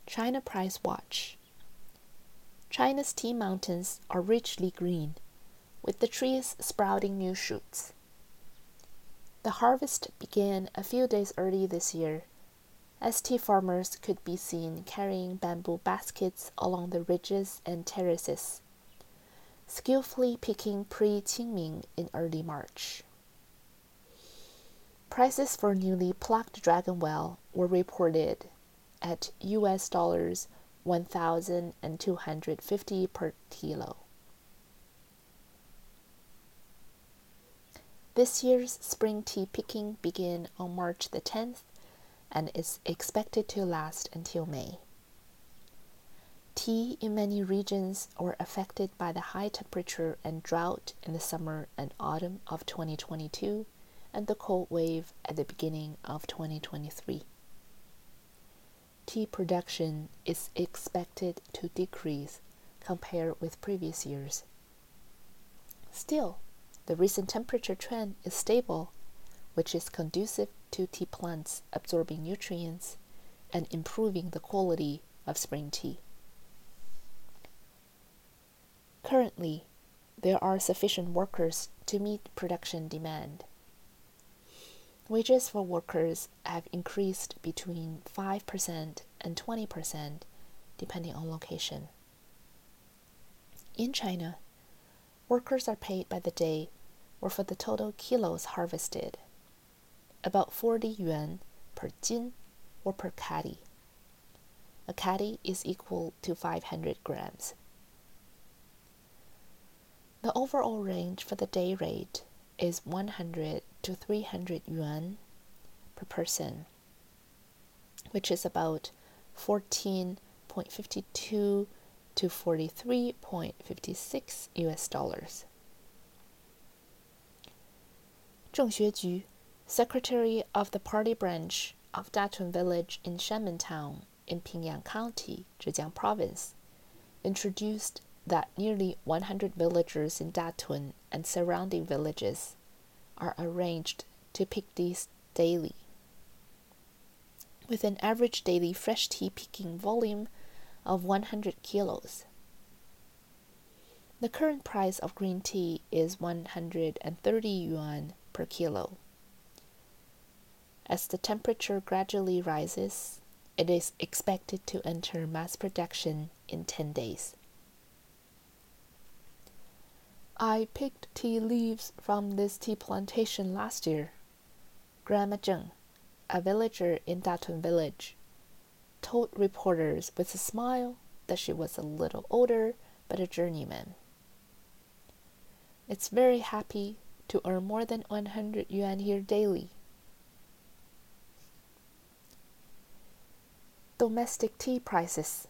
China Price Watch. China's tea mountains are richly green, with the trees sprouting new shoots. The harvest began a few days early this year, as tea farmers could be seen carrying bamboo baskets along the ridges and terraces, skillfully picking pre-Qingming in early March. Prices for newly plucked dragonwell were reported at US dollars 1,250 per kilo. This year's spring tea picking began on March the 10th and is expected to last until May. Tea in many regions were affected by the high temperature and drought in the summer and autumn of 2022 and the cold wave at the beginning of 2023. Tea production is expected to decrease compared with previous years. Still, the recent temperature trend is stable, which is conducive to tea plants absorbing nutrients and improving the quality of spring tea. Currently, there are sufficient workers to meet production demand. Wages for workers have increased between 5% and 20% depending on location. In China, workers are paid by the day or for the total kilos harvested, about 40 yuan per jin or per caddy. A caddy is equal to 500 grams. The overall range for the day rate is 100 to 300 yuan per person, which is about 14.52 to 43.56 US dollars. Zheng Xueju, secretary of the party branch of Datun Village in Shanmen Town in Pingyang County, Zhejiang Province, introduced that nearly 100 villagers in Datun and surrounding villages are arranged to pick these daily, with an average daily fresh tea picking volume of 100 kilos. The current price of green tea is 130 yuan per kilo. As the temperature gradually rises, it is expected to enter mass production in 10 days. I picked tea leaves from this tea plantation last year. Grandma Zheng, a villager in Datun Village, told reporters with a smile that she was a little older but a journeyman. It's very happy to earn more than 100 yuan here daily. Domestic tea prices.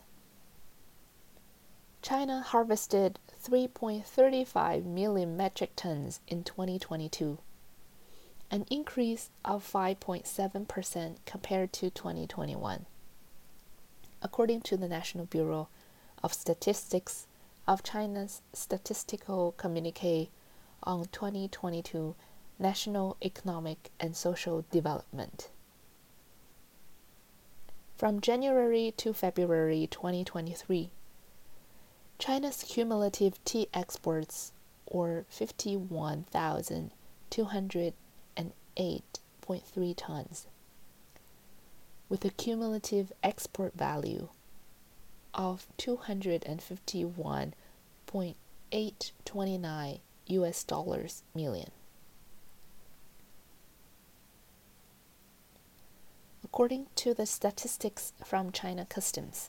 China harvested 3.35 million metric tons in 2022, an increase of 5.7% compared to 2021, according to the National Bureau of Statistics of China's Statistical Communique on 2022 National Economic and Social Development. From January to February 2023, China's cumulative tea exports were 51,208.3 tons, with a cumulative export value of 251.829 US dollars million. According to the statistics from China Customs,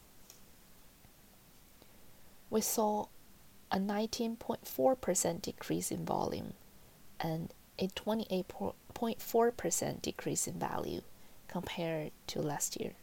we saw a 19.4% decrease in volume and a 28.4% decrease in value compared to last year.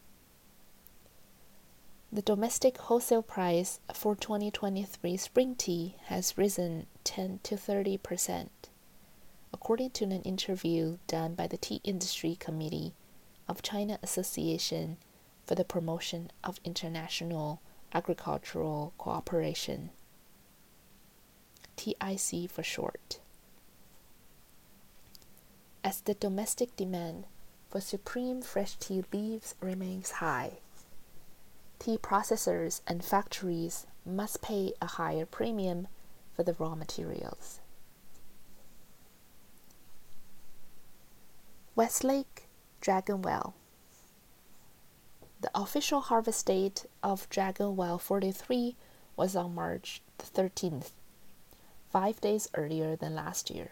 The domestic wholesale price for 2023 spring tea has risen 10 to 30%, according to an interview done by the Tea Industry Committee of China Association for the Promotion of International Agricultural Cooperation, TIC for short. As the domestic demand for supreme fresh tea leaves remains high, tea processors and factories must pay a higher premium for the raw materials. Westlake Dragon Well. The official harvest date of Dragon Well 43 was on March 13th, 5 days earlier than last year.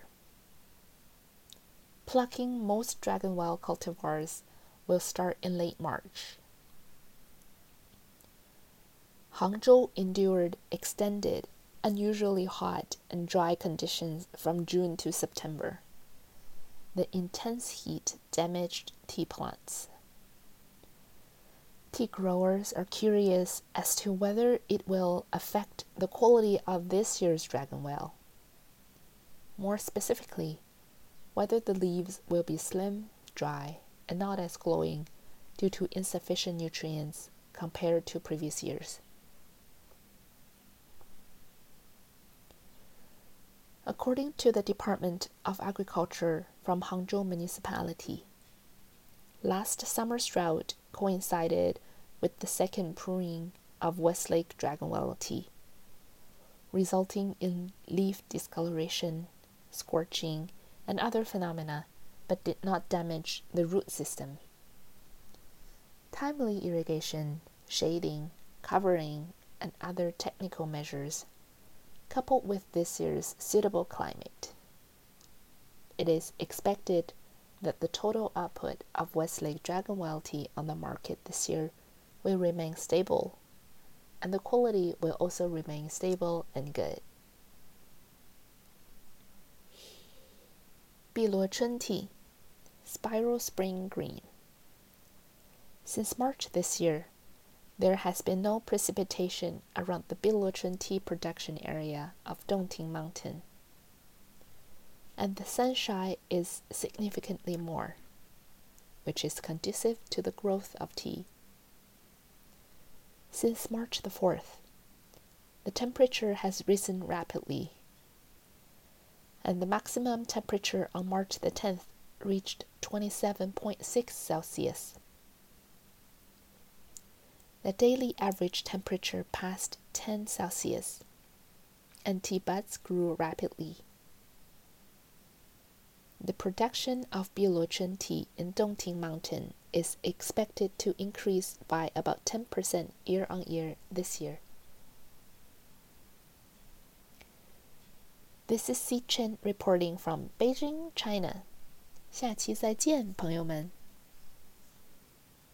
Plucking most Dragon Well cultivars will start in late March. Hangzhou endured extended, unusually hot and dry conditions from June to September. The intense heat damaged tea plants. Tea growers are curious as to whether it will affect the quality of this year's Dragon Well. More specifically, whether the leaves will be slim, dry, and not as glowing due to insufficient nutrients compared to previous years. According to the Department of Agriculture from Hangzhou Municipality, last summer's drought coincided with the second pruning of Westlake Dragon Well tea, resulting in leaf discoloration, scorching, and other phenomena, but did not damage the root system. Timely irrigation, shading, covering, and other technical measures, coupled with this year's suitable climate, it is expected that the total output of Westlake Dragon Well tea on the market this year will remain stable, and the quality will also remain stable and good. Biluochun tea, Spiral Spring Green. Since March this year, there has been no precipitation around the Biluochun tea production area of Dongting Mountain, and the sunshine is significantly more, which is conducive to the growth of tea. Since March the 4th, the temperature has risen rapidly, and the maximum temperature on March the 10th reached 27.6 Celsius. The daily average temperature passed 10 Celsius, and tea buds grew rapidly. The production of Biluochun tea in Dongting Mountain is expected to increase by about 10% year on year this year. This is Xi Chen reporting from Beijing, China. 下期再见，朋友们。